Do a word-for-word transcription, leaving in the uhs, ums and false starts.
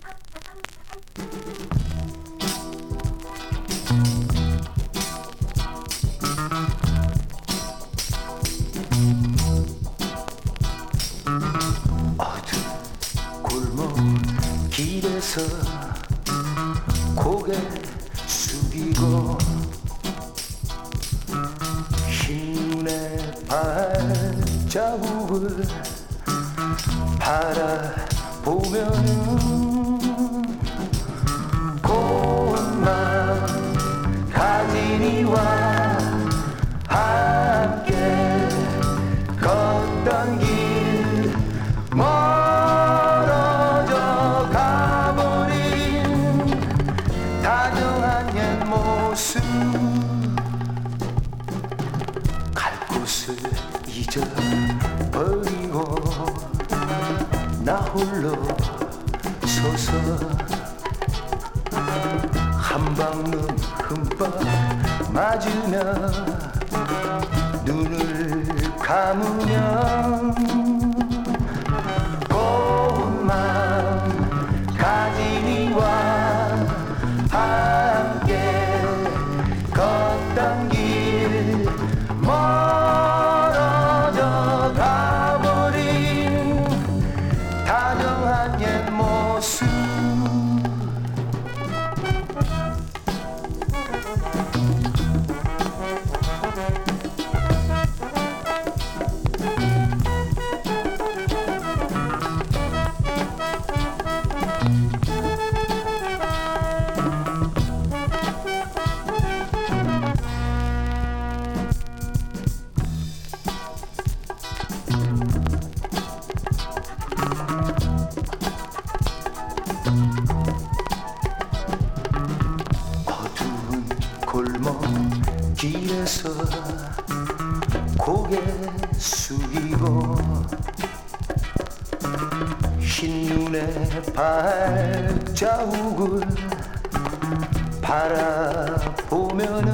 길에서 고개 숙이고 흰 눈에 발자국을 바라보면은 고운맘 가진 이와 함께 걷던 길 멀어져 가버린 다정한 옛 모습 갈 곳을 잊어버리고 나 홀로 서서 한방눈 흠뻑 맞으며 눈을 감으면 고운 맘 가진 이와 함께 걷던 길 멀어져 가버린 다정한 옛 모습 어두운 골목 길에서 고개 숙이고 흰 눈에 발자국을 바라보면은